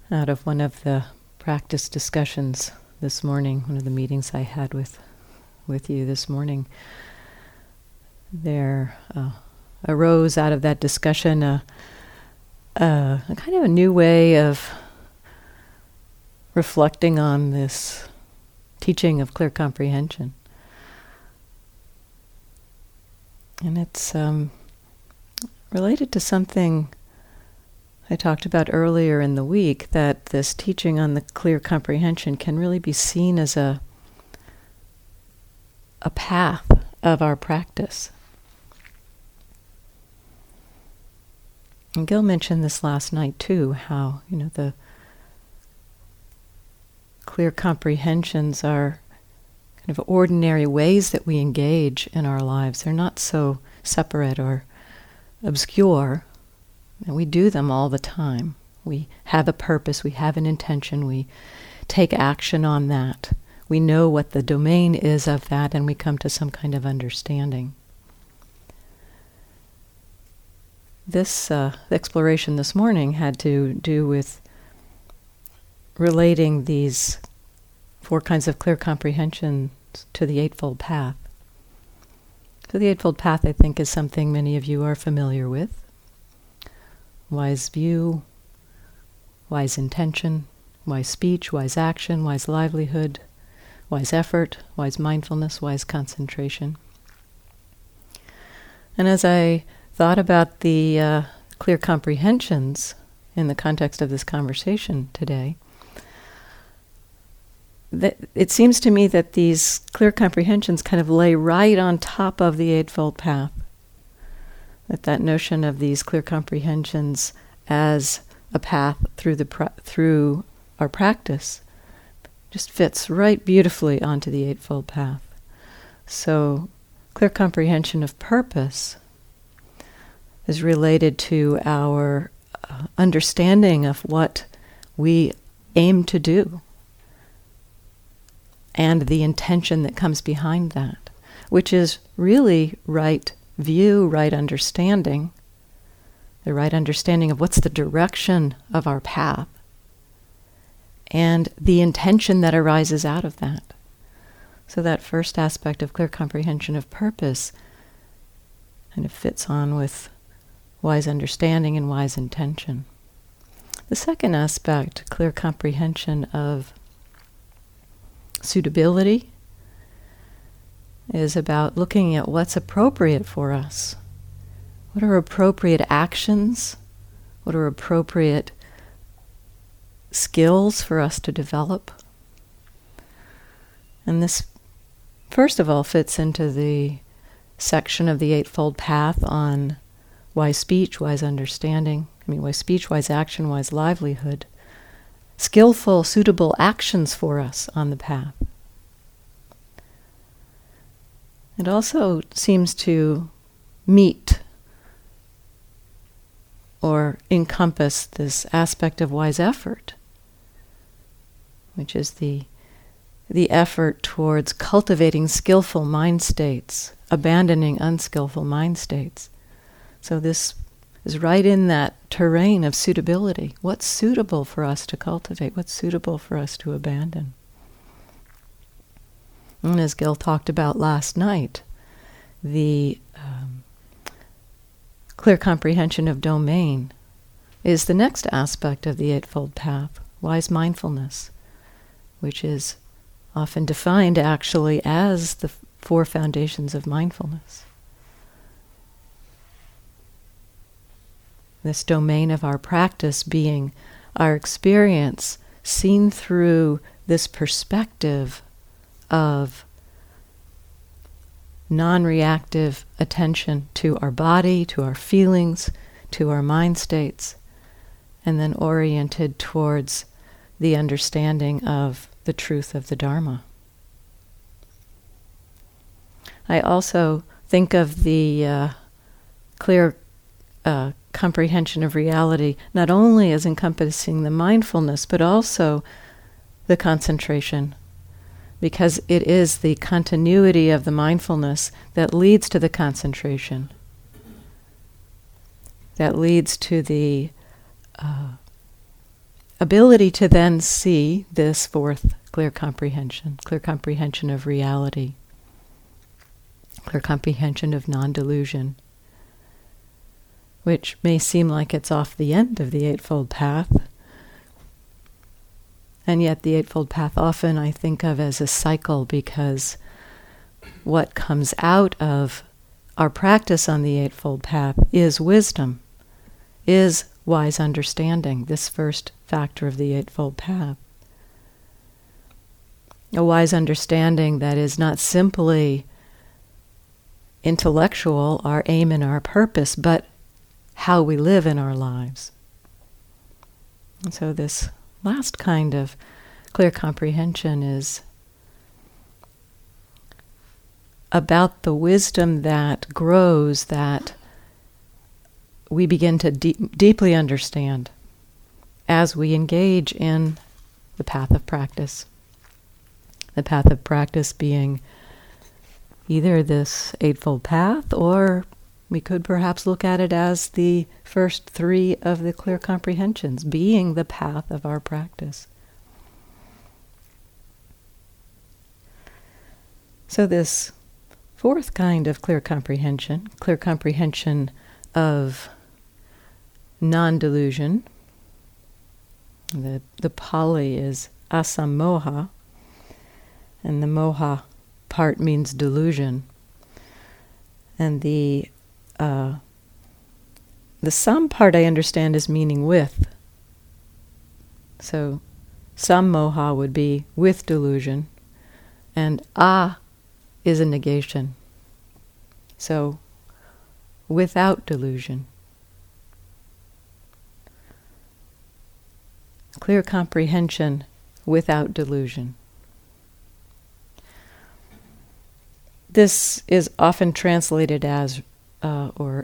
out of one of the practice discussions this morning, one of the meetings I had with you this morning. There arose out of that discussion a kind of a new way of reflecting on this teaching of clear comprehension. And it's related to something I talked about earlier in the week, that this teaching on the clear comprehension can really be seen as a path of our practice. And Gil mentioned this last night too, how, the clear comprehensions are kind of ordinary ways that we engage in our lives. They're not so separate or obscure. And we do them all the time. We have a purpose, we have an intention, we take action on that. We know what the domain is of that, and we come to some kind of understanding. This exploration this morning had to do with relating these 4 kinds of clear comprehension to the Eightfold Path. So the Eightfold Path, I think, is something many of you are familiar with. Wise view, wise intention, wise speech, wise action, wise livelihood, wise effort, wise mindfulness, wise concentration. And as I thought about the clear comprehensions in the context of this conversation today, it seems to me that these clear comprehensions kind of lay right on top of the Eightfold Path. That notion of these clear comprehensions as a path through our practice just fits right beautifully onto the Eightfold Path. So, clear comprehension of purpose is related to our understanding of what we aim to do and the intention that comes behind that, which is really right view, right understanding, the right understanding of what's the direction of our path, and the intention that arises out of that. So that first aspect of clear comprehension of purpose kind of fits on with wise understanding and wise intention. The second aspect, clear comprehension of suitability, is about looking at what's appropriate for us. What are appropriate actions? What are appropriate skills for us to develop? And this, first of all, fits into the section of the Eightfold Path on wise speech, wise understanding. Wise speech, wise action, wise livelihood. Skillful, suitable actions for us on the path. It also seems to meet or encompass this aspect of wise effort, which is the effort towards cultivating skillful mind states, abandoning unskillful mind states. So this is right in that terrain of suitability. What's suitable for us to cultivate? What's suitable for us to abandon? And as Gil talked about last night, the clear comprehension of domain is the next aspect of the Eightfold Path, wise mindfulness, which is often defined actually as the 4 foundations of mindfulness. This domain of our practice being our experience seen through this perspective of non-reactive attention to our body, to our feelings, to our mind states, and then oriented towards the understanding of the truth of the Dharma. I also think of the clear comprehension of reality not only as encompassing the mindfulness, but also the concentration, because it is the continuity of the mindfulness that leads to the concentration, that leads to the ability to then see this fourth clear comprehension of reality, clear comprehension of non-delusion, which may seem like it's off the end of the Eightfold Path. And yet the Eightfold Path often I think of as a cycle, because what comes out of our practice on the Eightfold Path is wisdom, is wise understanding, this first factor of the Eightfold Path. A wise understanding that is not simply intellectual, our aim and our purpose, but how we live in our lives. And so this last kind of clear comprehension is about the wisdom that grows, that we begin to deeply understand as we engage in the path of practice. The path of practice being either this Eightfold Path, or we could perhaps look at it as the first three of the clear comprehensions, being the path of our practice. So this fourth kind of clear comprehension of non-delusion, the Pali is asammoha, and the moha part means delusion. And the sam part I understand is meaning with. So sammoha would be with delusion, and is a negation. So without delusion. Clear comprehension without delusion. This is often translated as, or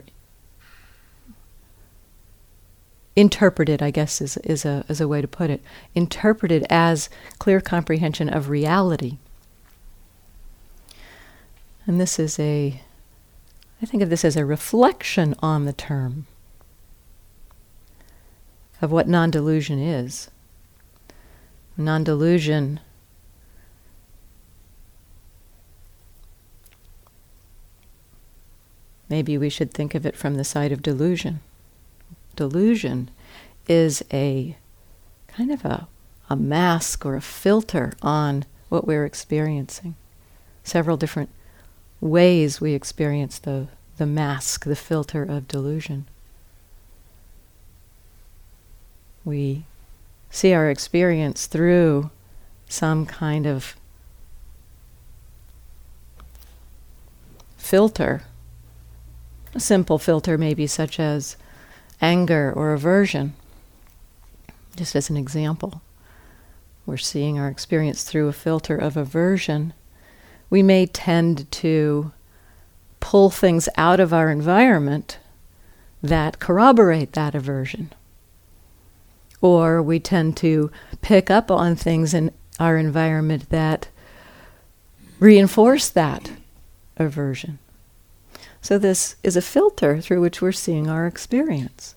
interpreted, I guess is a way to put it, interpreted as clear comprehension of reality. And this is I think of this as a reflection on the term of what non-delusion is. Non-delusion maybe we should think of it from the side of delusion. Delusion is a kind of a mask or a filter on what we're experiencing. Several different ways we experience the mask, the filter of delusion. We see our experience through some kind of filter. A simple filter maybe such as anger or aversion. Just as an example, we're seeing our experience through a filter of aversion. We may tend to pull things out of our environment that corroborate that aversion. Or we tend to pick up on things in our environment that reinforce that aversion. So this is a filter through which we're seeing our experience.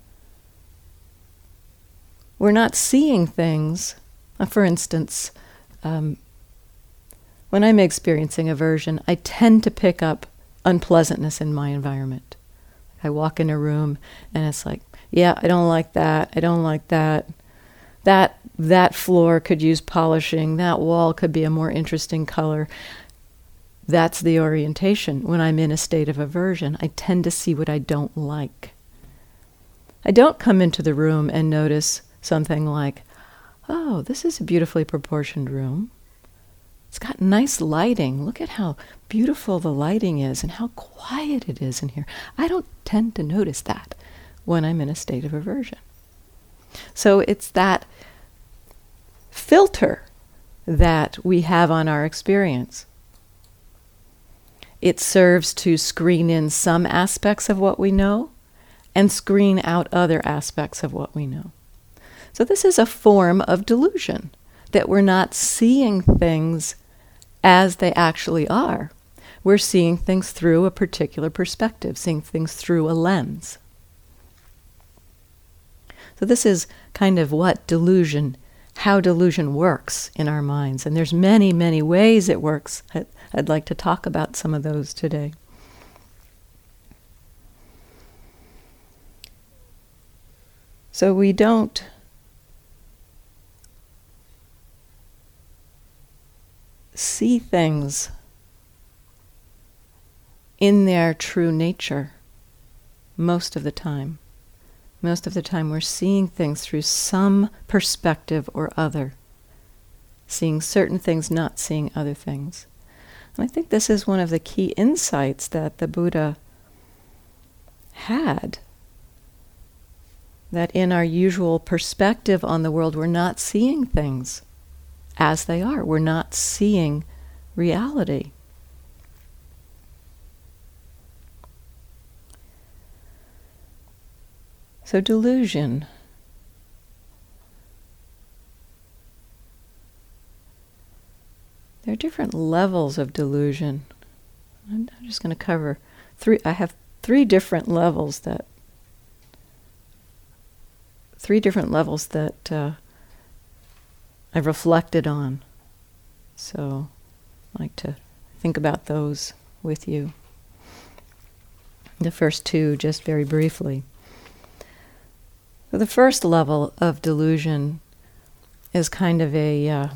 We're not seeing things, for instance, when I'm experiencing aversion, I tend to pick up unpleasantness in my environment. I walk in a room and it's like, yeah, I don't like that. I don't like that. That floor could use polishing. That wall could be a more interesting color. That's the orientation. When I'm in a state of aversion, I tend to see what I don't like. I don't come into the room and notice something like, oh, this is a beautifully proportioned room. It's got nice lighting. Look at how beautiful the lighting is and how quiet it is in here. I don't tend to notice that when I'm in a state of aversion. So it's that filter that we have on our experience. It serves to screen in some aspects of what we know and screen out other aspects of what we know. So this is a form of delusion, that we're not seeing things as they actually are. We're seeing things through a particular perspective, seeing things through a lens. So this is kind of how delusion works in our minds. And there's many, many ways it works. I'd like to talk about some of those today. So we don't see things in their true nature most of the time. Most of the time we're seeing things through some perspective or other. Seeing certain things, not seeing other things. And I think this is one of the key insights that the Buddha had. That in our usual perspective on the world, we're not seeing things as they are. We're not seeing reality. So delusion. There are different levels of delusion. I'm just going to cover three. I have three different levels that I've reflected on. So I'd like to think about those with you. The first two, just very briefly. So the first level of delusion is kind of a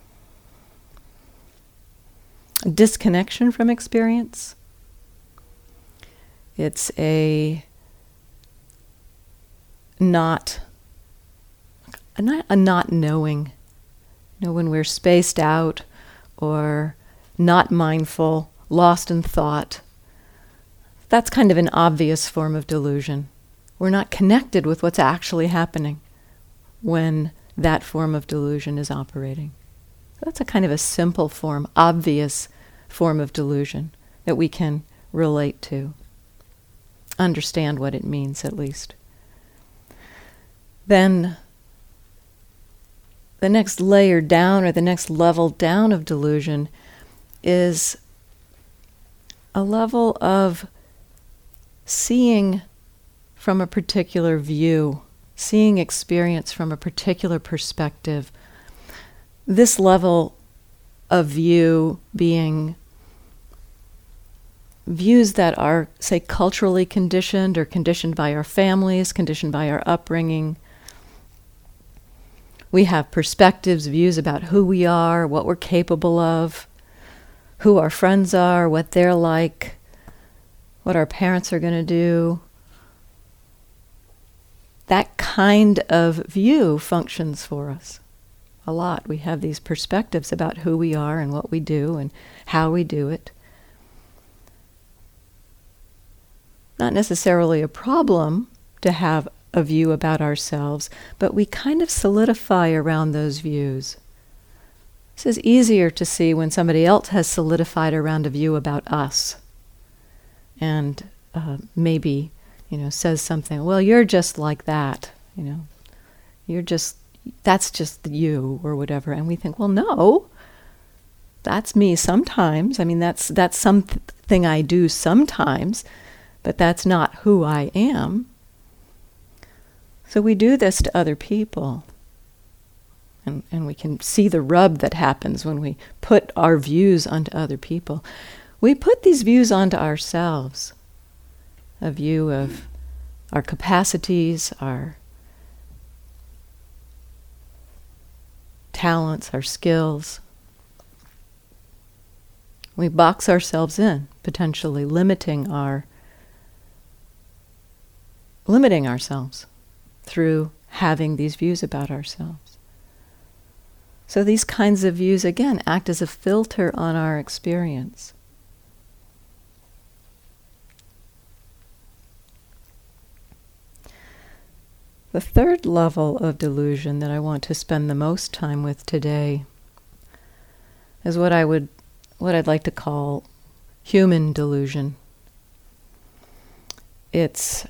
disconnection from experience. It's a not knowing. You know, when we're spaced out or not mindful, lost in thought, that's kind of an obvious form of delusion. We're not connected with what's actually happening when that form of delusion is operating. So that's a kind of a simple form, obvious form of delusion that we can relate to, understand what it means at least. Then the next layer down, or the next level down of delusion, is a level of seeing from a particular view, seeing experience from a particular perspective. This level of view being views that are, say, culturally conditioned or conditioned by our families, conditioned by our upbringing. We have perspectives, views about who we are, what we're capable of, who our friends are, what they're like, what our parents are going to do. That kind of view functions for us a lot. We have these perspectives about who we are and what we do and how we do it. Not necessarily a problem to have a view about ourselves, but we kind of solidify around those views. This is easier to see when somebody else has solidified around a view about us and maybe says something, well, you're just like that, that's just you, or whatever. And we think, well, no, that's me sometimes. I mean, that's something I do sometimes, but that's not who I am. So we do this to other people. And we can see the rub that happens when we put our views onto other people. We put these views onto ourselves. A view of our capacities, our talents, our skills. We box ourselves in, potentially limiting ourselves through having these views about ourselves. So these kinds of views, again, act as a filter on our experience. The third level of delusion that I want to spend the most time with today is what I'd like to call human delusion. It's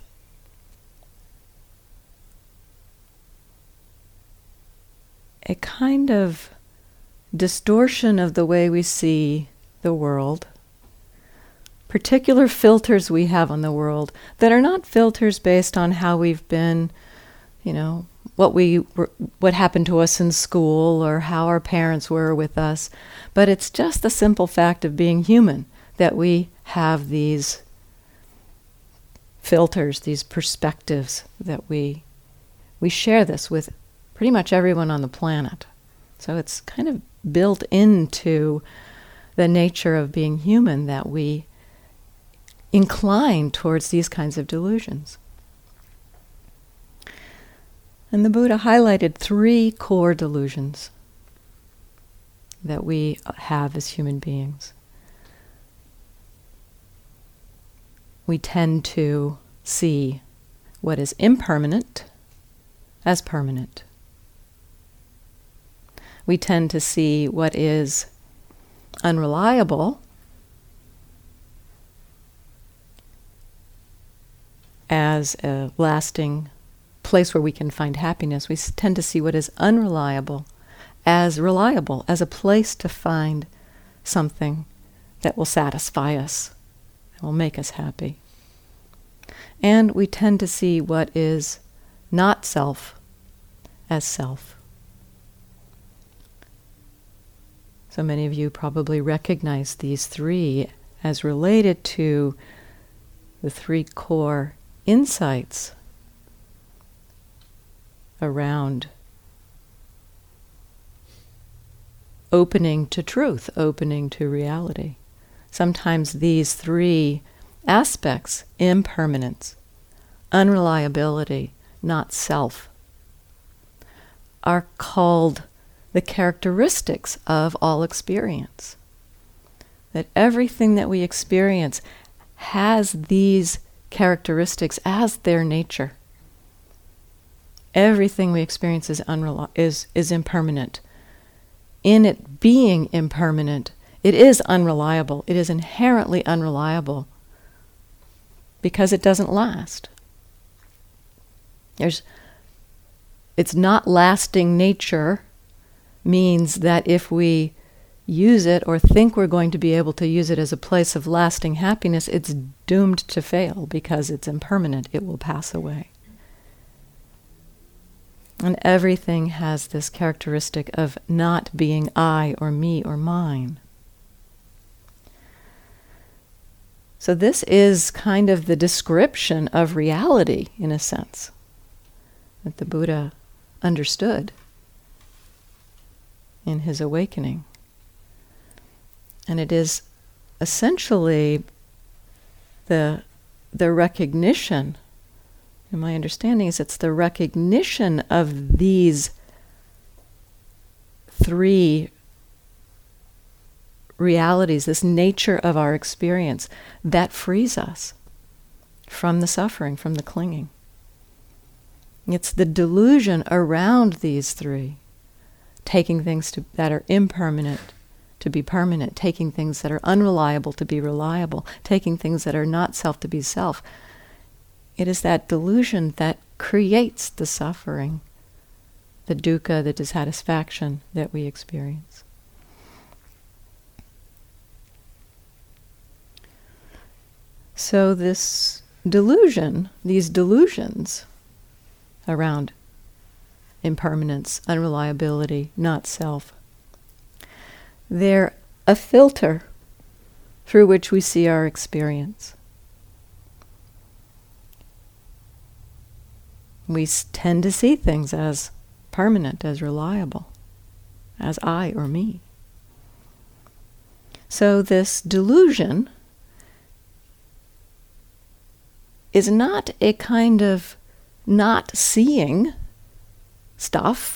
a kind of distortion of the way we see the world, particular filters we have on the world that are not filters based on how we've been, what happened to us in school or how our parents were with us, but it's just the simple fact of being human that we have these filters, these perspectives, that we share this with pretty much everyone on the planet. So it's kind of built into the nature of being human that we incline towards these kinds of delusions. And the Buddha highlighted 3 core delusions that we have as human beings. We tend to see what is impermanent as permanent. We tend to see what is unreliable as a lasting place where we can find happiness. We tend to see what is unreliable, as a place to find something that will satisfy us, that will make us happy. And we tend to see what is not self as self. So many of you probably recognize these 3 as related to the 3 core insights around opening to truth, opening to reality. Sometimes these 3 aspects, impermanence, unreliability, not self, are called the characteristics of all experience. That everything that we experience has these characteristics as their nature. Everything we experience is impermanent. In it being impermanent, it is unreliable. It is inherently unreliable because it doesn't last. Its not lasting nature means that if we use it or think we're going to be able to use it as a place of lasting happiness, it's doomed to fail because it's impermanent. It will pass away. And everything has this characteristic of not being I or me or mine. So this is kind of the description of reality, in a sense, that the Buddha understood in his awakening. And it is essentially the recognition, and my understanding is it's the recognition of these 3 realities, this nature of our experience, that frees us from the suffering, from the clinging. It's the delusion around these 3, taking things that are impermanent to be permanent, taking things that are unreliable to be reliable, taking things that are not self to be self. It is that delusion that creates the suffering, the dukkha, the dissatisfaction that we experience. So this delusion, these delusions around impermanence, unreliability, not self, they're a filter through which we see our experience. We tend to see things as permanent, as reliable, as I or me. So this delusion is not a kind of not seeing stuff,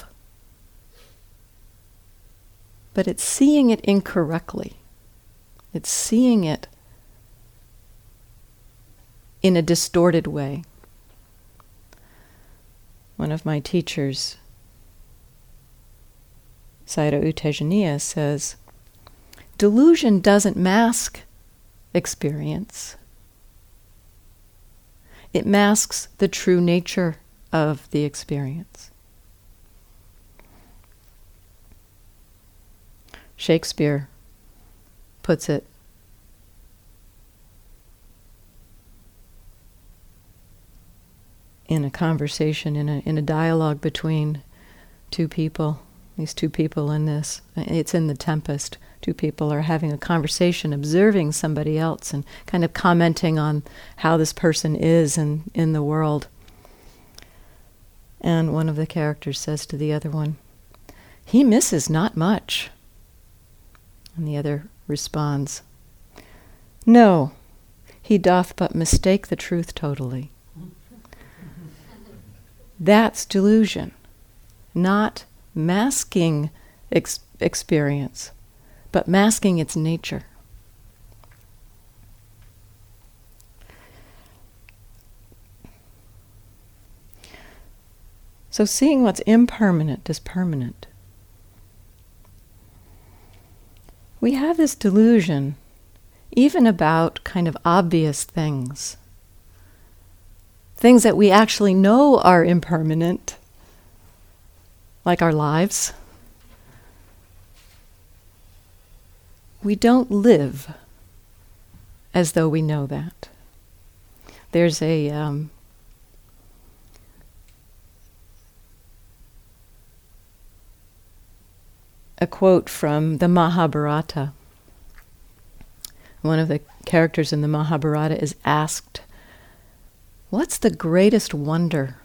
but it's seeing it incorrectly. It's seeing it in a distorted way. One of my teachers, Sayadaw U Tejaniya, says, delusion doesn't mask experience. It masks the true nature of the experience. Shakespeare puts it in a conversation, in a dialogue between two people. These two people in this, it's in The Tempest. Two people are having a conversation, observing somebody else and kind of commenting on how this person is in the world. And one of the characters says to the other one, "He misses not much." And the other responds, "No, he doth but mistake the truth totally." That's delusion, not masking experience, but masking its nature. So seeing what's impermanent as permanent. We have this delusion even about kind of obvious things. Things that we actually know are impermanent, like our lives. We don't live as though we know that. There's a quote from the Mahabharata. One of the characters in the Mahabharata is asked, "What's the greatest wonder?"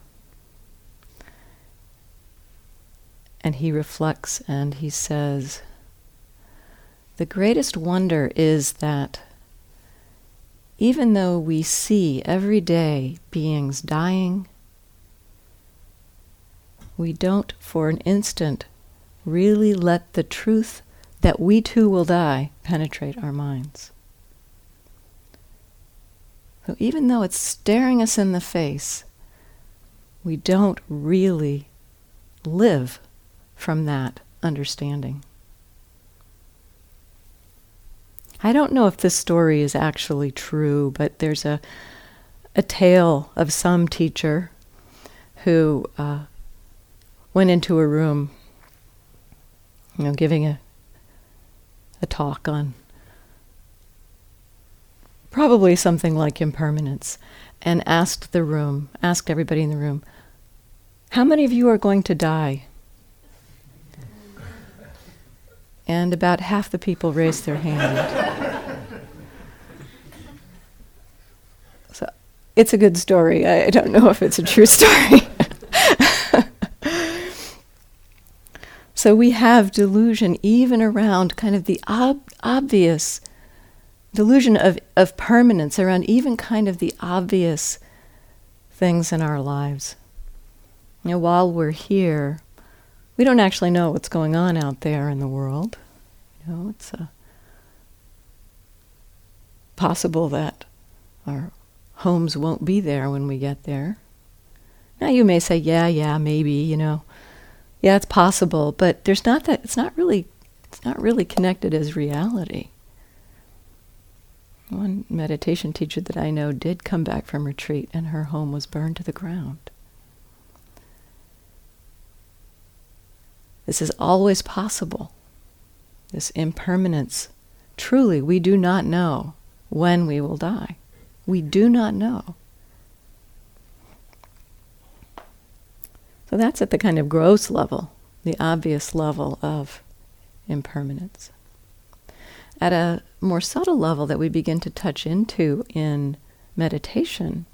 And he reflects and he says, "The greatest wonder is that even though we see every day beings dying, we don't for an instant really let the truth that we too will die penetrate our minds." So even though it's staring us in the face, we don't really live from that understanding. I don't know if this story is actually true, but there's a tale of some teacher who went into a room, giving a talk on probably something like impermanence, and asked everybody in the room, "How many of you are going to die?" And about half the people raised their hand. So it's a good story. I don't know if it's a true story. So we have delusion even around kind of the obvious delusion of permanence, around even kind of the obvious things in our lives. While we're here, we don't actually know what's going on out there in the world. It's possible that our homes won't be there when we get there. Now you may say, yeah, maybe, yeah, it's possible, but there's not that. It's not really connected as reality. One meditation teacher that I know did come back from retreat, and her home was burned to the ground. This is always possible. This impermanence. Truly, we do not know when we will die. We do not know. So that's at the kind of gross level, the obvious level of impermanence. At a more subtle level that we begin to touch into in meditation,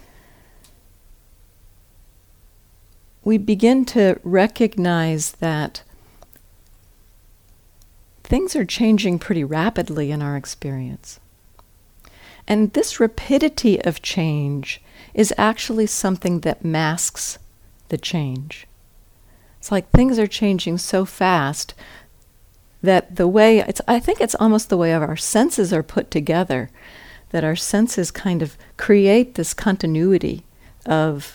we begin to recognize that things are changing pretty rapidly in our experience. And this rapidity of change is actually something that masks the change. It's like things are changing so fast that I think it's almost the way our senses are put together, that our senses kind of create this continuity of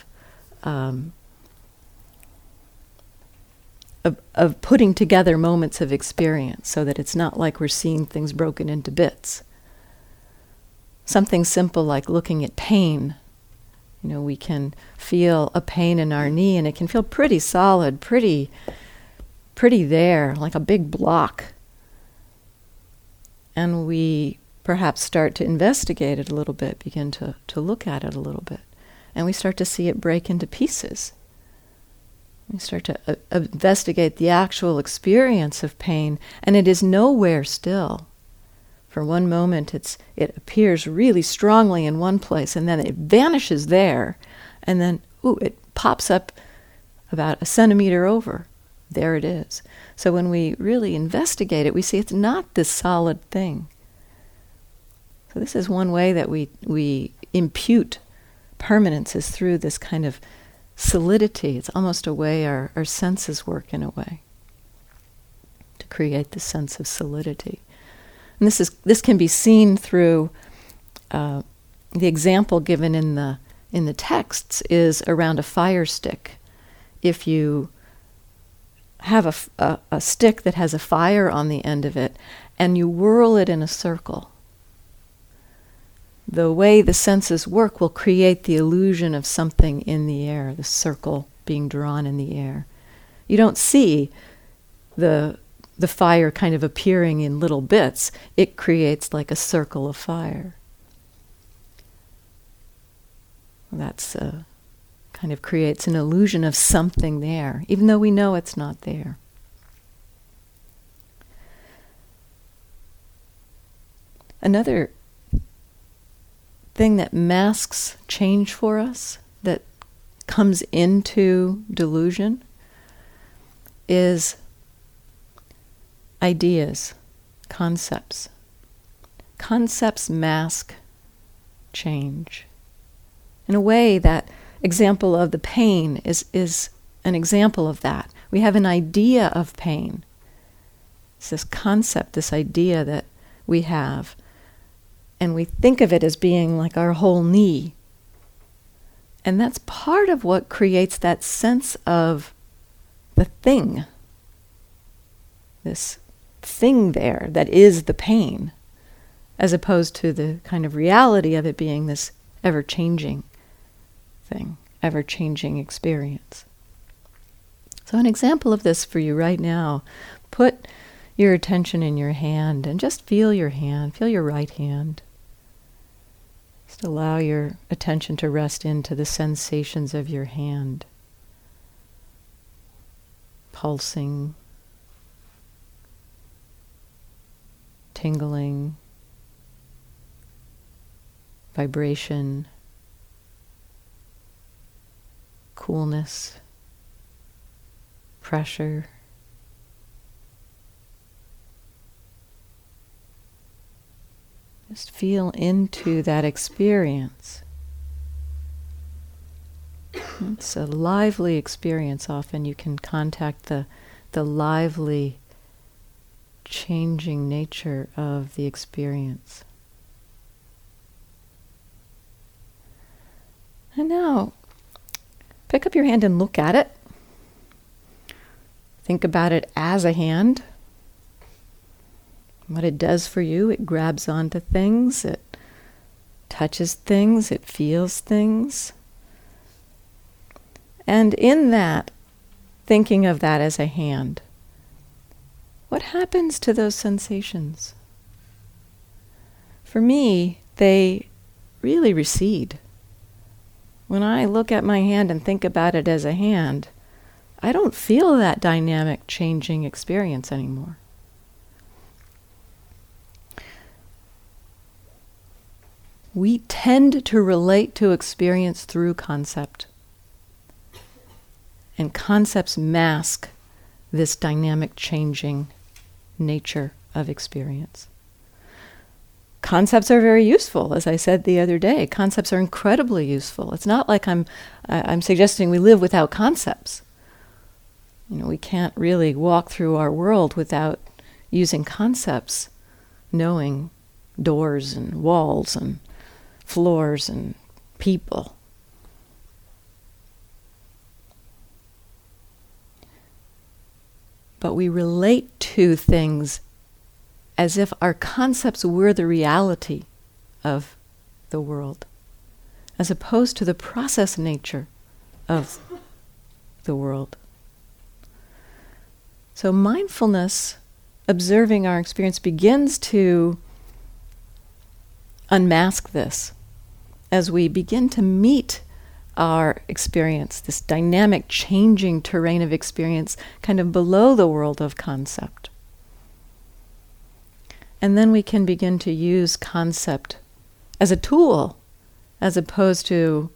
putting together moments of experience so that it's not like we're seeing things broken into bits. Something simple like looking at pain. We can feel a pain in our knee and it can feel pretty solid, pretty there, like a big block. And we perhaps start to investigate it a little bit, begin to look at it a little bit. and we start to see it break into pieces. We start to investigate the actual experience of pain, and it is nowhere still. For one moment it appears really strongly in one place, and then it vanishes there, and then it pops up about a centimeter over. There it is. So when we really investigate it, we see it's not this solid thing. So this is one way that we impute permanence, is through this kind of solidity. It's almost a way our senses work, in a way, to create the sense of solidity. And this can be seen through the example given in the texts is around a fire stick. If you have a stick that has a fire on the end of it, and you whirl it in a circle, the way the senses work will create the illusion of something in the air, the circle being drawn in the air. You don't see the fire kind of appearing in little bits. It creates like a circle of fire. That's kind of creates an illusion of something there, even though we know it's not there. Another thing that masks change for us, that comes into delusion, is ideas, concepts. Concepts mask change. In a way, that example of the pain is an example of that. We have an idea of pain. It's this concept, this idea that we have, and we think of it as being like our whole knee. And that's part of what creates that sense of the thing. This thing there that is the pain, as opposed to the kind of reality of it being this ever-changing thing, ever-changing experience. So an example of this for you right now, put your attention in your hand and just feel your hand, feel your right hand. Just allow your attention to rest into the sensations of your hand. Pulsing, tingling, vibration, coolness, pressure. Just feel into that experience. It's a lively experience. Often you can contact the lively, changing nature of the experience. And now, pick up your hand and look at it. Think about it as a hand. What it does for you, it grabs onto things, it touches things, it feels things. And in that, thinking of that as a hand, what happens to those sensations? For me, they really recede. When I look at my hand and think about it as a hand, I don't feel that dynamic, changing experience anymore. We tend to relate to experience through concept. And concepts mask this dynamic, changing nature of experience. Concepts are very useful, as I said the other day. Concepts are incredibly useful. It's not like I'm suggesting we live without concepts. We can't really walk through our world without using concepts, knowing doors and walls and floors and people. But we relate to things as if our concepts were the reality of the world, as opposed to the process nature of the world. So mindfulness, observing our experience, begins to unmask this as we begin to meet our experience, this dynamic, changing terrain of experience, kind of below the world of concept. And then we can begin to use concept as a tool, as opposed to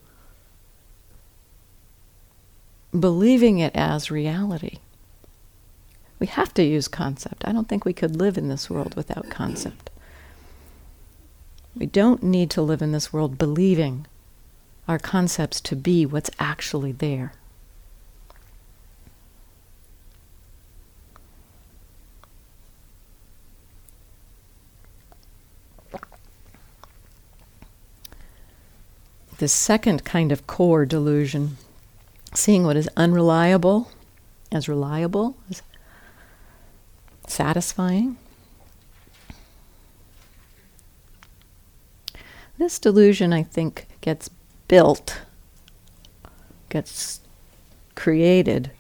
believing it as reality. We have to use concept. I don't think we could live in this world without concept. We don't need to live in this world believing our concepts to be what's actually there. The second kind of core delusion, seeing what is unreliable as reliable, as satisfying. This delusion, I think, gets built, gets created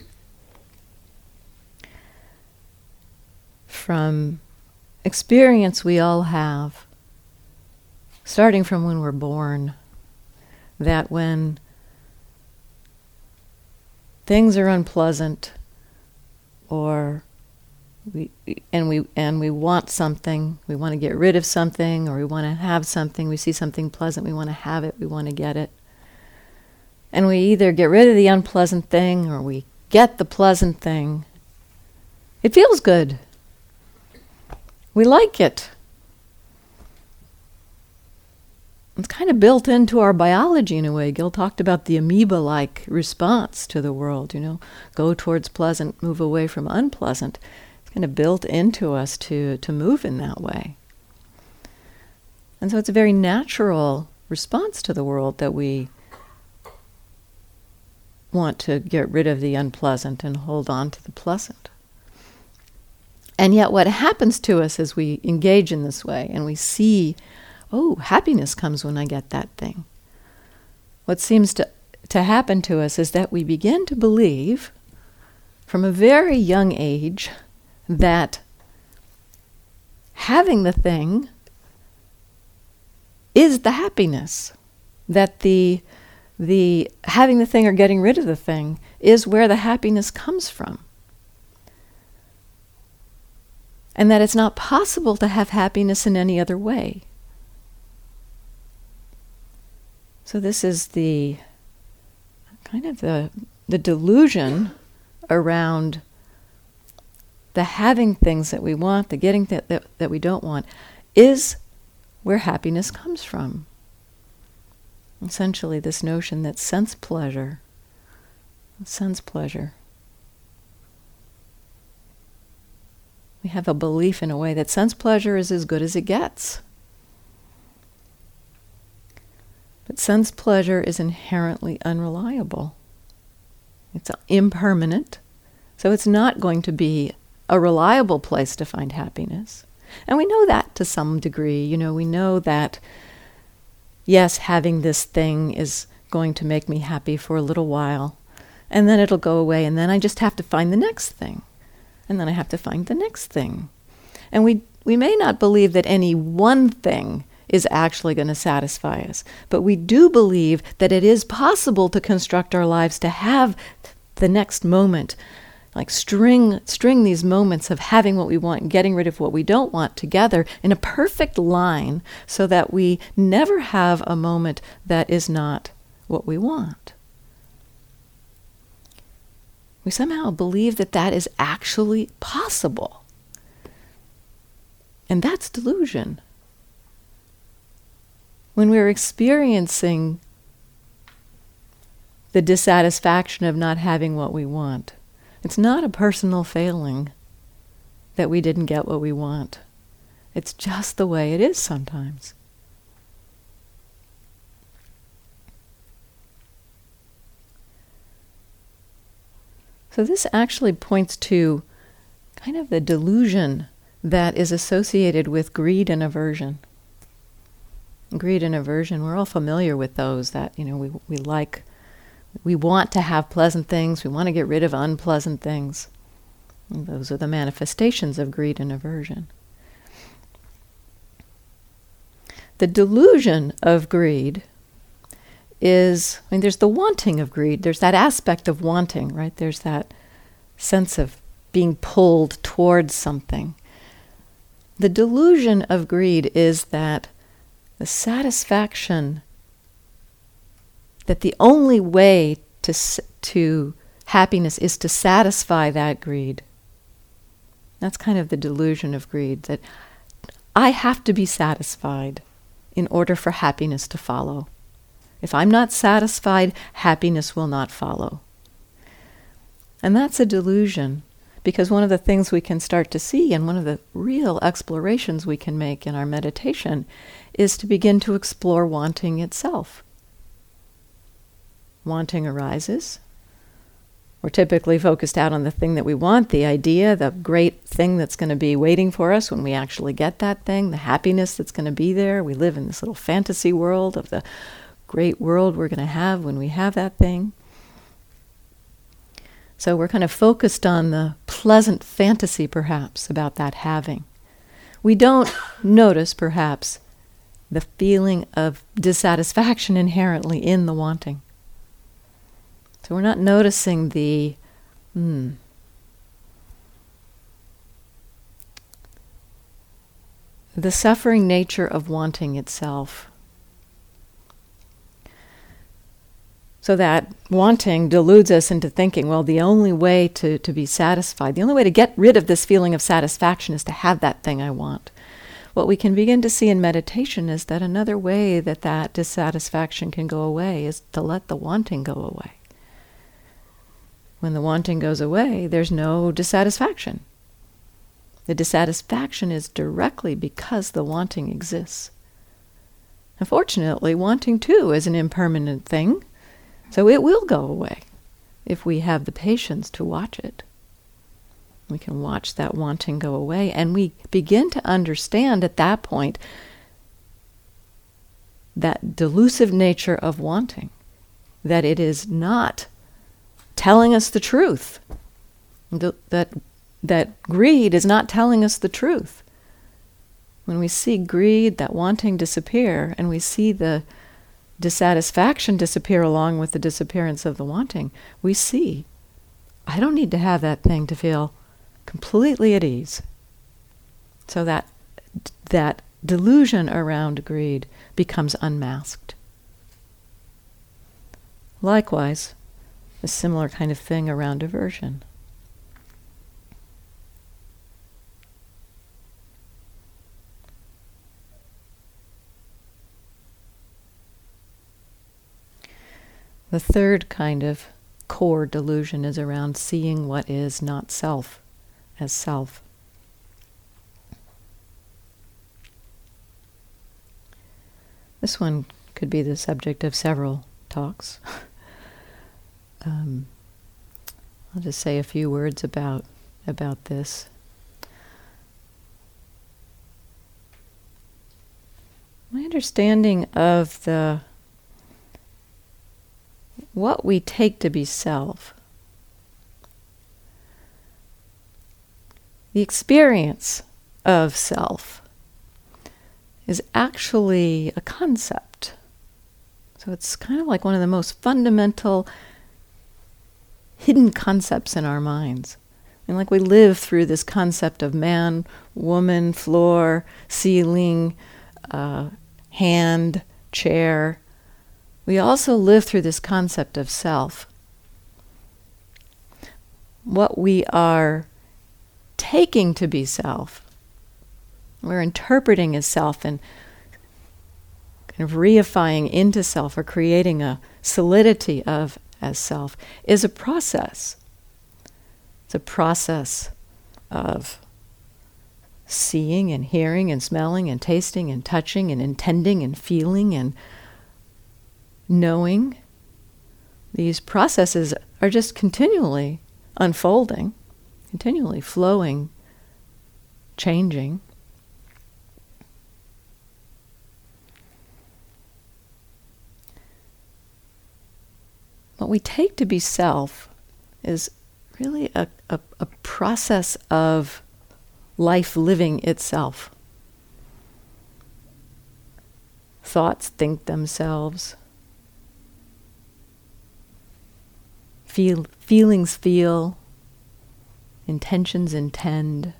from experience we all have, starting from when we're born, that when things are unpleasant, or we want something, we want to get rid of something, or we want to have something, we see something pleasant, we want to have it, we want to get it. And we either get rid of the unpleasant thing or we get the pleasant thing. It feels good. We like it. It's kind of built into our biology in a way. Gil talked about the amoeba-like response to the world, go towards pleasant, move away from unpleasant. It's kind of built into us to move in that way. And so it's a very natural response to the world that we want to get rid of the unpleasant and hold on to the pleasant. And yet what happens to us as we engage in this way and we see, oh, happiness comes when I get that thing. What seems to happen to us is that we begin to believe from a very young age that having the thing is the happiness, that the having the thing or getting rid of the thing is where the happiness comes from. And that it's not possible to have happiness in any other way. So this is the kind of the delusion around the having things that we want, the getting that we don't want, is where happiness comes from. Essentially this notion that sense pleasure. We have a belief in a way that sense pleasure is as good as it gets. But sense pleasure is inherently unreliable. It's impermanent, so it's not going to be a reliable place to find happiness. And we know that to some degree. We know that, yes, having this thing is going to make me happy for a little while, and then it'll go away, and then I just have to find the next thing. And then I have to find the next thing. And we may not believe that any one thing is actually going to satisfy us, but we do believe that it is possible to construct our lives to have the next moment, like string these moments of having what we want and getting rid of what we don't want together in a perfect line so that we never have a moment that is not what we want. We somehow believe that that is actually possible. And that's delusion. When we're experiencing the dissatisfaction of not having what we want, it's not a personal failing that we didn't get what we want. It's just the way it is sometimes. So this actually points to kind of the delusion that is associated with greed and aversion. Greed and aversion, we're all familiar with those that, we want to have pleasant things, we want to get rid of unpleasant things. And those are the manifestations of greed and aversion. The delusion of greed there's the wanting of greed. There's that aspect of wanting, right? There's that sense of being pulled towards something. The delusion of greed is that the satisfaction, that the only way to happiness is to satisfy that greed. That's kind of the delusion of greed, that I have to be satisfied in order for happiness to follow. If I'm not satisfied, happiness will not follow. And that's a delusion, because one of the things we can start to see, and one of the real explorations we can make in our meditation, is to begin to explore wanting itself. Wanting arises. We're typically focused out on the thing that we want, the idea, the great thing that's going to be waiting for us when we actually get that thing, the happiness that's going to be there. We live in this little fantasy world of the great world we're going to have when we have that thing. So we're kind of focused on the pleasant fantasy, perhaps, about that having. We don't notice, perhaps, the feeling of dissatisfaction inherently in the wanting. So we're not noticing the suffering nature of wanting itself. So that wanting deludes us into thinking, well, the only way to be satisfied, the only way to get rid of this feeling of satisfaction is to have that thing I want. What we can begin to see in meditation is that another way that dissatisfaction can go away is to let the wanting go away. When the wanting goes away, there's no dissatisfaction. The dissatisfaction is directly because the wanting exists. Unfortunately, wanting too is an impermanent thing. So it will go away if we have the patience to watch it. We can watch that wanting go away, and we begin to understand at that point that delusive nature of wanting, that it is not telling us the truth, that greed is not telling us the truth. When we see greed, that wanting disappear, and we see the dissatisfaction disappear along with the disappearance of the wanting, we see, I don't need to have that thing to feel completely at ease. So that delusion around greed becomes unmasked. Likewise, a similar kind of thing around aversion. The third kind of core delusion is around seeing what is not self as self. This one could be the subject of several talks. I'll just say a few words about this. My understanding of what we take to be self, the experience of self, is actually a concept. So it's kind of like one of the most fundamental hidden concepts in our minds. And like we live through this concept of man, woman, floor, ceiling, hand, chair. We also live through this concept of self. What we are taking to be self, we're interpreting as self and kind of reifying into self, or creating a solidity of as self, is a process. It's a process of seeing and hearing and smelling and tasting and touching and intending and feeling and knowing. These processes are just continually unfolding, continually flowing, changing. What we take to be self is really a process of life living itself. Thoughts think themselves. feelings feel, intentions intend,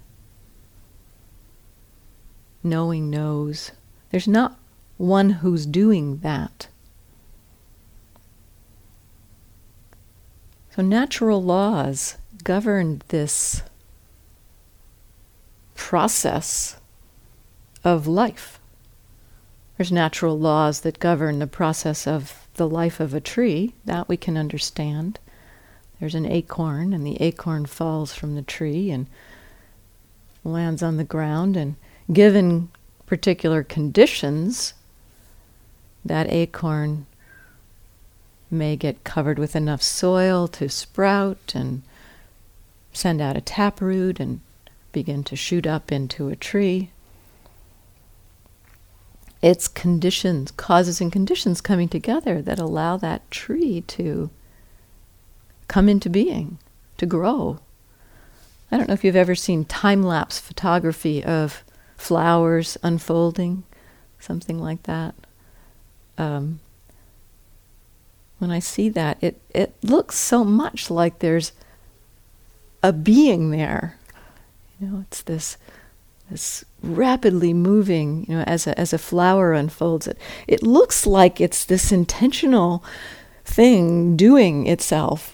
knowing knows. There's not one who's doing that. So natural laws govern this process of life. There's natural laws that govern the process of the life of a tree. That we can understand. There's an acorn, and the acorn falls from the tree and lands on the ground, and given particular conditions, that acorn may get covered with enough soil to sprout and send out a taproot and begin to shoot up into a tree. It's conditions, causes and conditions coming together that allow that tree to come into being, to grow. I don't know if you've ever seen time-lapse photography of flowers unfolding, something like that. When I see that, it looks so much like there's a being there. It's this rapidly moving, as a flower unfolds. It looks like it's this intentional thing doing itself.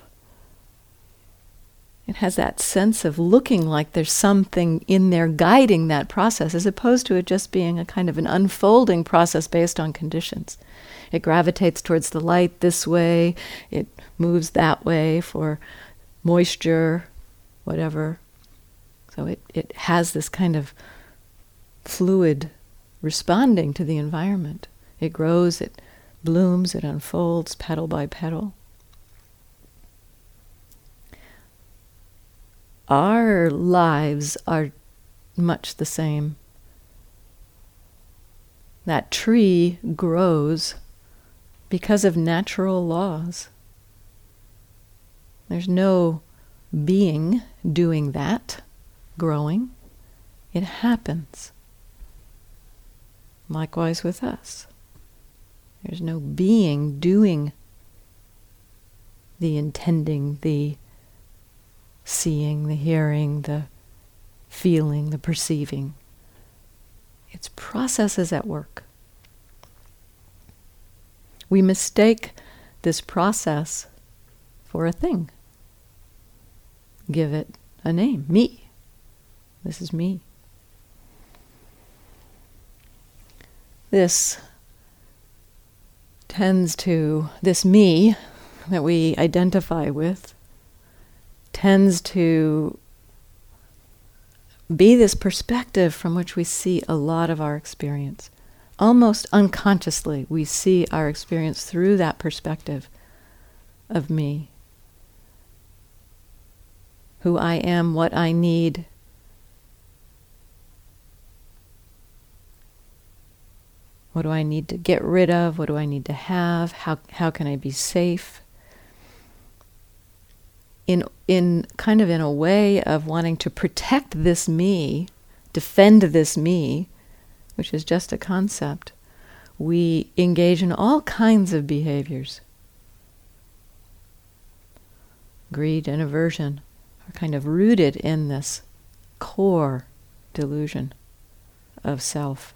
It has that sense of looking like there's something in there guiding that process, as opposed to it just being a kind of an unfolding process based on conditions. It gravitates towards the light this way, it moves that way for moisture, whatever. So it has this kind of fluid responding to the environment. It grows, it blooms, it unfolds petal by petal. Our lives are much the same. That tree grows because of natural laws. There's no being doing that, growing. It happens. Likewise with us. There's no being doing the intending, the seeing, the hearing, the feeling, the perceiving. It's processes at work. We mistake this process for a thing. Give it a name, me. This is me. This me that we identify with tends to be this perspective from which we see a lot of our experience. Almost unconsciously, we see our experience through that perspective of me. Who I am, what I need. What do I need to get rid of? What do I need to have? How can I be safe? In kind of in a way of wanting to protect this me, defend this me, which is just a concept, we engage in all kinds of behaviors. Greed and aversion are kind of rooted in this core delusion of self.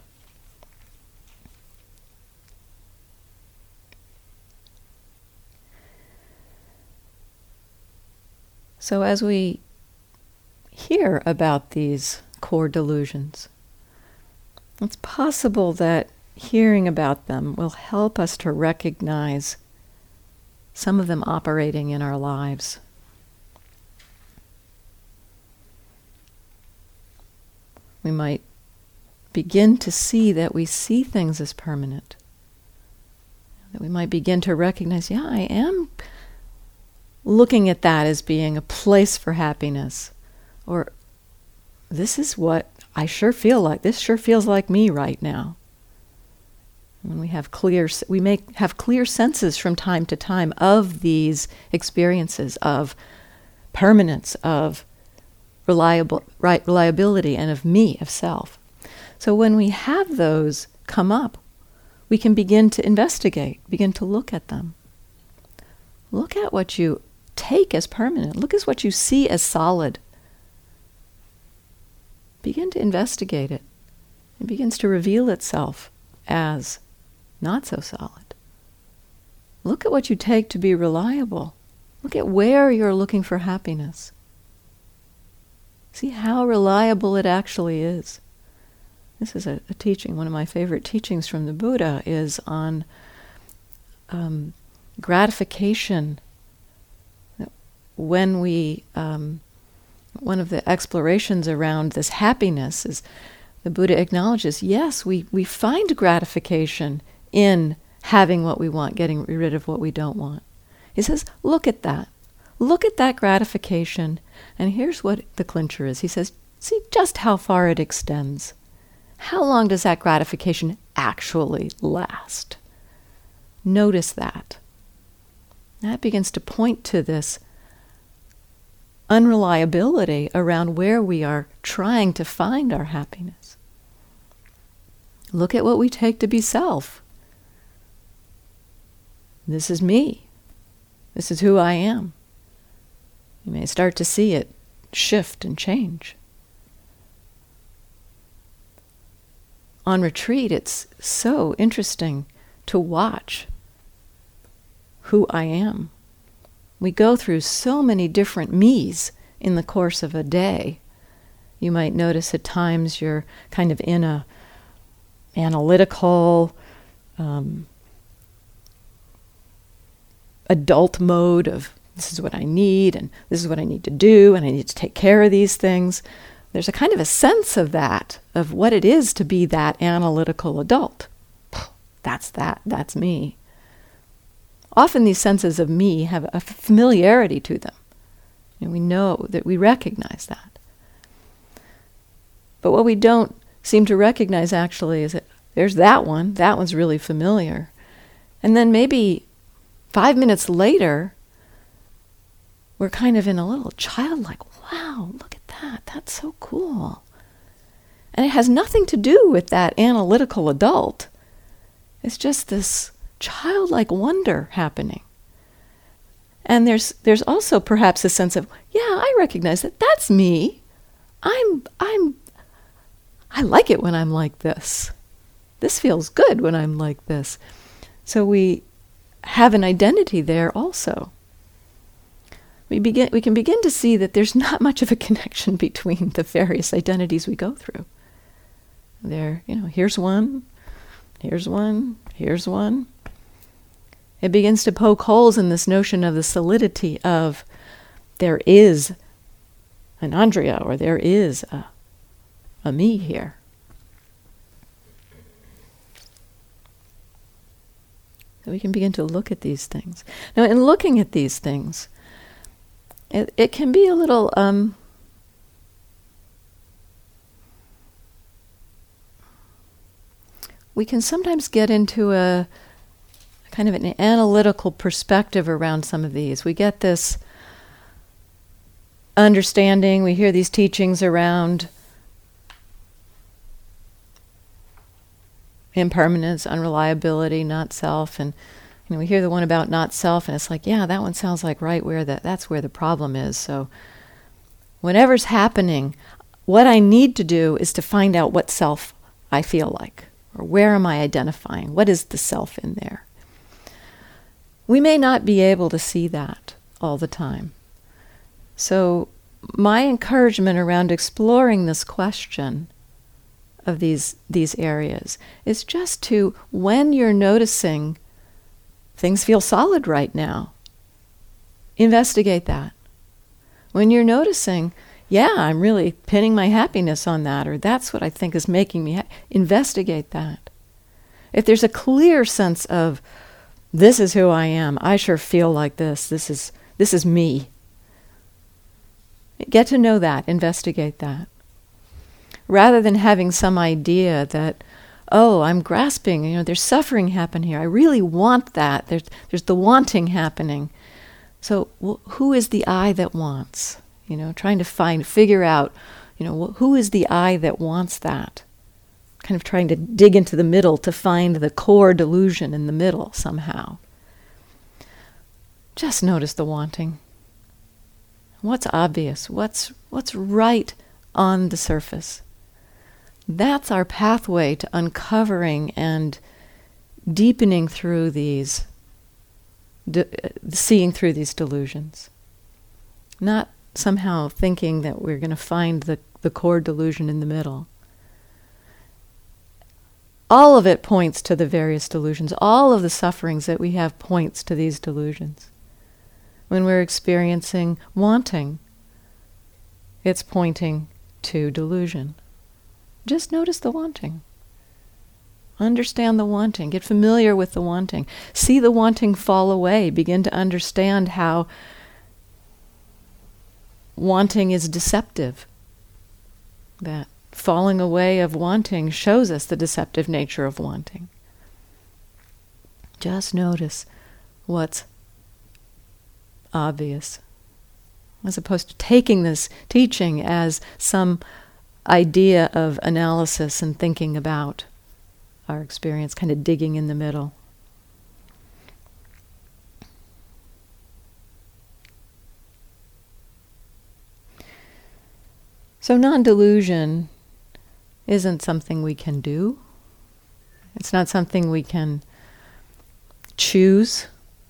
So as we hear about these core delusions, it's possible that hearing about them will help us to recognize some of them operating in our lives. We might begin to see that we see things as permanent. That we might begin to recognize, I am looking at that as being a place for happiness. Or, this is what I sure feel like. This sure feels like me right now. When we may have clear senses from time to time of these experiences of permanence, of reliability, and of me, of self. So when we have those come up, we can begin to investigate, begin to look at them. Look at what you take as permanent. Look at what you see as solid. Begin to investigate it. It begins to reveal itself as not so solid. Look at what you take to be reliable. Look at where you're looking for happiness. See how reliable it actually is. This is a teaching, one of my favorite teachings from the Buddha is on gratification. When we, one of the explorations around this happiness is the Buddha acknowledges, yes, we find gratification in having what we want, getting rid of what we don't want. He says, look at that. Look at that gratification. And here's what the clincher is. He says, see just how far it extends. How long does that gratification actually last? Notice that. That begins to point to this unreliability around where we are trying to find our happiness. Look at what we take to be self. This is me. This is who I am. You may start to see it shift and change. On retreat, it's so interesting to watch who I am. We go through so many different me's in the course of a day. You might notice at times you're kind of in a analytical, adult mode of this is what I need and this is what I need to do and I need to take care of these things. There's a kind of a sense of that, of what it is to be that analytical adult. That's me. Often these senses of me have a familiarity to them. And we know that we recognize that. But what we don't seem to recognize actually is that there's that one's really familiar. And then maybe 5 minutes later, we're kind of in a little childlike, wow, look at that, that's so cool. And it has nothing to do with that analytical adult. It's just this childlike wonder happening. And there's also perhaps a sense of, yeah, I recognize that that's me. I like it when I'm like this. This feels good when I'm like this. So we have an identity there also. We can begin to see that there's not much of a connection between the various identities we go through. Here's one, here's one, here's one. It begins to poke holes in this notion of the solidity of there is an Andrea or there is a me here. So we can begin to look at these things. Now, in looking at these things, it can be a little we can sometimes get into a kind of an analytical perspective around some of these. We get this understanding, we hear these teachings around impermanence, unreliability, not self, and we hear the one about not self, and it's like, yeah, that one sounds like right where that's where the problem is. So whatever's happening, what I need to do is to find out what self I feel like, or where am I identifying? What is the self in there? We may not be able to see that all the time. So my encouragement around exploring this question of these areas is just to, when you're noticing things feel solid right now, investigate that. When you're noticing, yeah, I'm really pinning my happiness on that, or that's what I think is making me happy, investigate that. If there's a clear sense of, this is who I am, I sure feel like this is me. Get to know that, investigate that. Rather than having some idea that, oh, I'm grasping, there's suffering happen here. I really want that. There's the wanting happening. So who is the I that wants? Trying to figure out, who is the I that wants that? Kind of trying to dig into the middle to find the core delusion in the middle somehow. Just notice the wanting. What's obvious? What's right on the surface? That's our pathway to uncovering and deepening through these, seeing through these delusions. Not somehow thinking that we're going to find the core delusion in the middle. All of it points to the various delusions. All of the sufferings that we have points to these delusions. When we're experiencing wanting, it's pointing to delusion. Just notice the wanting. Understand the wanting. Get familiar with the wanting. See the wanting fall away. Begin to understand how wanting is deceptive. That falling away of wanting shows us the deceptive nature of wanting. Just notice what's obvious, as opposed to taking this teaching as some idea of analysis and thinking about our experience, kind of digging in the middle. So non-delusion isn't something we can do. It's not something we can choose.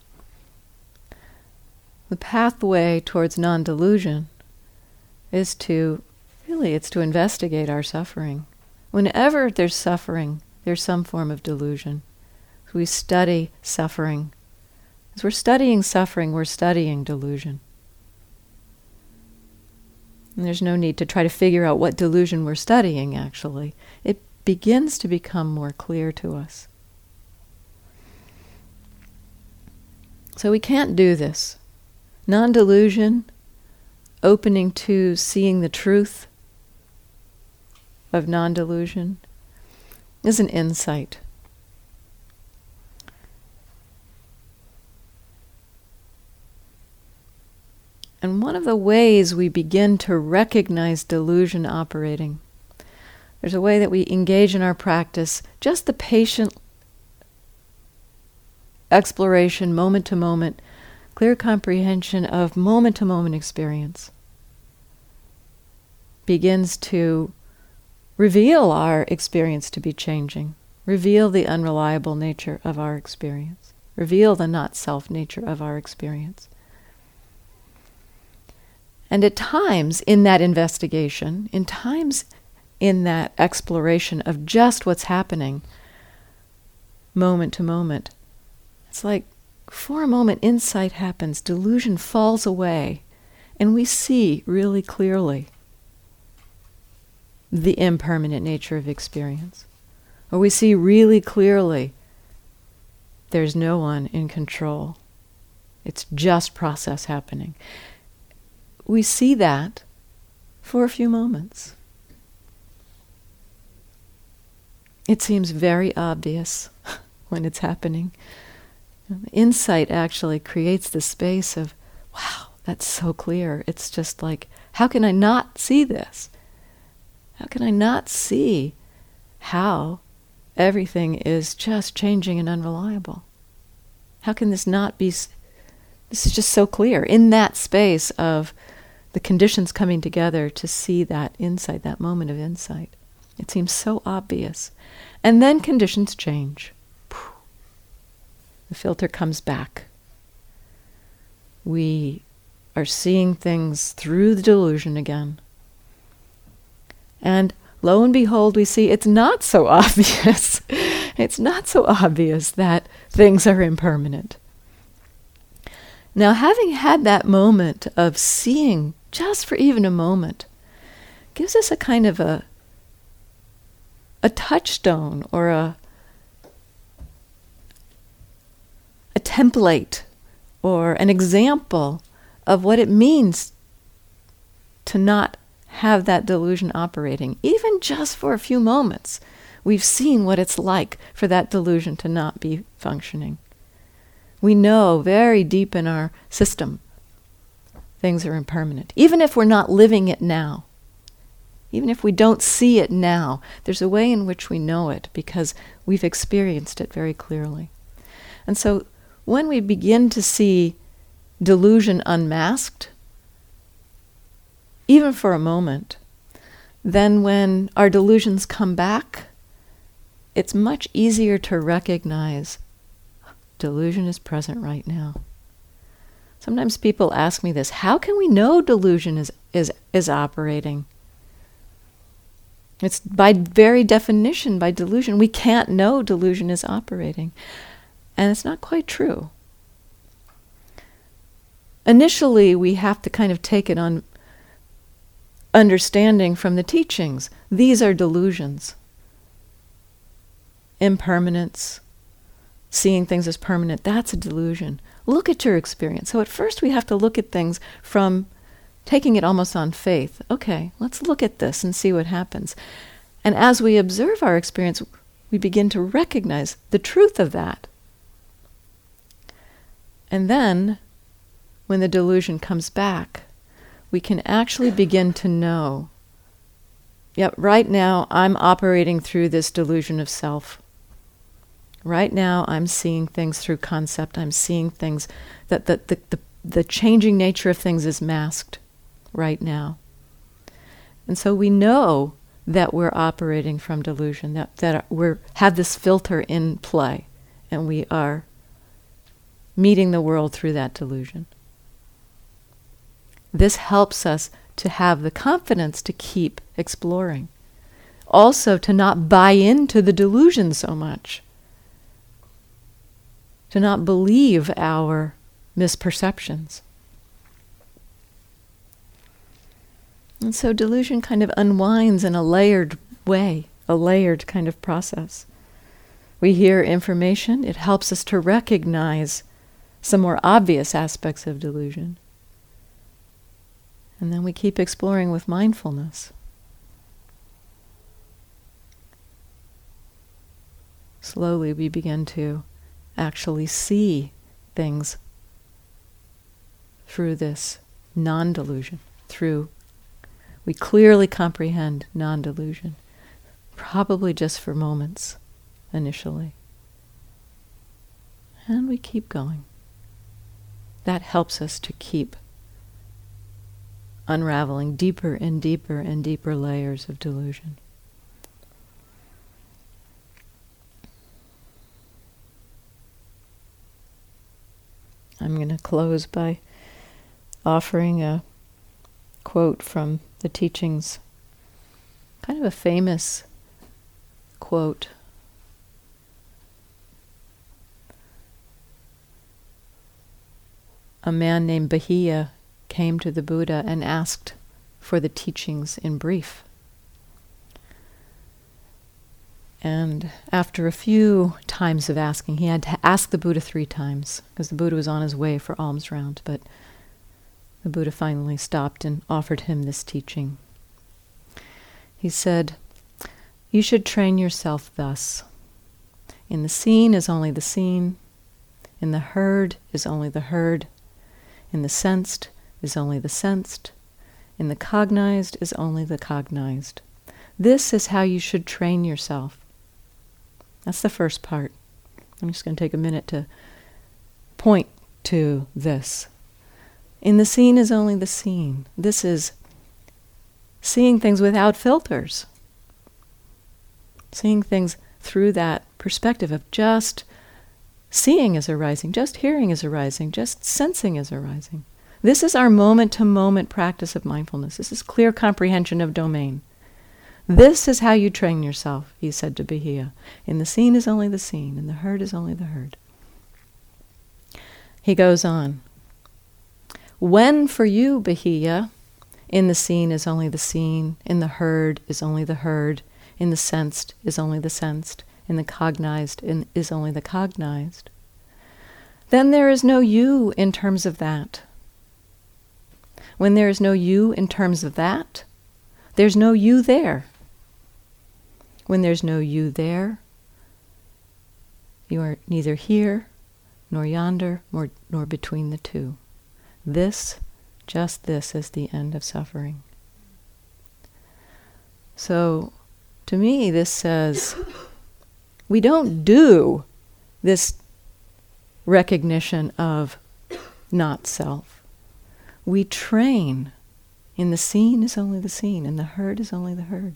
The pathway towards non-delusion is to investigate our suffering. Whenever there's suffering, there's some form of delusion. So we study suffering. As we're studying suffering, we're studying delusion. And there's no need to try to figure out what delusion we're studying, actually. It begins to become more clear to us. So we can't do this. Non-delusion, opening to seeing the truth of non-delusion, is an insight. And one of the ways we begin to recognize delusion operating, there's a way that we engage in our practice, just the patient exploration, moment to moment, clear comprehension of moment to moment experience begins to reveal our experience to be changing, reveal the unreliable nature of our experience, reveal the not self nature of our experience. And at times in that investigation, in times in that exploration of just what's happening, moment to moment, it's like for a moment insight happens, delusion falls away, and we see really clearly the impermanent nature of experience. Or we see really clearly there's no one in control. It's just process happening. We see that for a few moments. It seems very obvious when it's happening. Insight actually creates the space of, wow, that's so clear. It's just like, how can I not see this? How can I not see how everything is just changing and unreliable? How can this not be, this is just so clear. In that space of the conditions coming together to see that insight, that moment of insight. It seems so obvious. And then conditions change. The filter comes back. We are seeing things through the delusion again. And lo and behold, we see it's not so obvious. It's not so obvious that things are impermanent. Now, having had that moment of seeing just for even a moment, gives us a kind of a touchstone or a template or an example of what it means to not have that delusion operating. Even just for a few moments, we've seen what it's like for that delusion to not be functioning. We know very deep in our system things are impermanent. Even if we're not living it now, even if we don't see it now, there's a way in which we know it because we've experienced it very clearly. And so when we begin to see delusion unmasked, even for a moment, then when our delusions come back, it's much easier to recognize delusion is present right now. Sometimes people ask me this, how can we know delusion is operating? It's by very definition, by delusion, we can't know delusion is operating. And it's not quite true. Initially, we have to kind of take it on understanding from the teachings. These are delusions. Impermanence, seeing things as permanent, that's a delusion. Look at your experience. So at first we have to look at things from taking it almost on faith. Okay, let's look at this and see what happens. And as we observe our experience, we begin to recognize the truth of that. And then, when the delusion comes back, we can actually begin to know, yep, right now I'm operating through this delusion of self. Right now I'm seeing things through concept. I'm seeing things that the changing nature of things is masked right now. And so we know that we're operating from delusion, that we have this filter in play, and we are meeting the world through that delusion. This helps us to have the confidence to keep exploring. Also, to not buy into the delusion so much. To not believe our misperceptions. And so delusion kind of unwinds in a layered way, a layered kind of process. We hear information, it helps us to recognize some more obvious aspects of delusion. And then we keep exploring with mindfulness. Slowly we begin to actually see things through this non-delusion, we clearly comprehend non-delusion, probably just for moments initially. And we keep going. That helps us to keep unraveling deeper and deeper and deeper layers of delusion. I'm going to close by offering a quote from the teachings, kind of a famous quote. A man named Bahiya came to the Buddha and asked for the teachings in brief. And after a few times of asking, he had to ask the Buddha 3 times, because the Buddha was on his way for alms round, but the Buddha finally stopped and offered him this teaching. He said, "You should train yourself thus. In the seen is only the seen. In the heard is only the heard. In the sensed is only the sensed. In the cognized is only the cognized. This is how you should train yourself." That's the first part. I'm just going to take a minute to point to this. In the seen is only the seen. This is seeing things without filters. Seeing things through that perspective of just seeing is arising, just hearing is arising, just sensing is arising. This is our moment-to-moment practice of mindfulness. This is clear comprehension of domain. This is how you train yourself, he said to Bahiya. In the seen is only the seen, and the heard is only the heard. He goes on. When for you, Bahiya, in the seen is only the seen, in the heard is only the heard, in the sensed is only the sensed, in the cognized is only the cognized, then there is no you in terms of that. When there is no you in terms of that, there's no you there. When there's no you there, you are neither here, nor yonder, nor between the two. This, just this, is the end of suffering. So, to me, this says, we don't do this recognition of not self. We train In the seen is only the seen, and the heard is only the heard.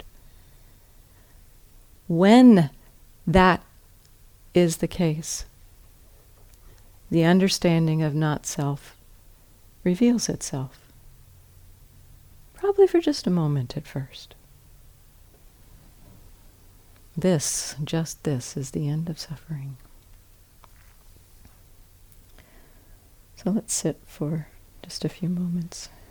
When that is the case, the understanding of not self reveals itself. Probably for just a moment at first. This, just this, is the end of suffering. So let's sit for just a few moments.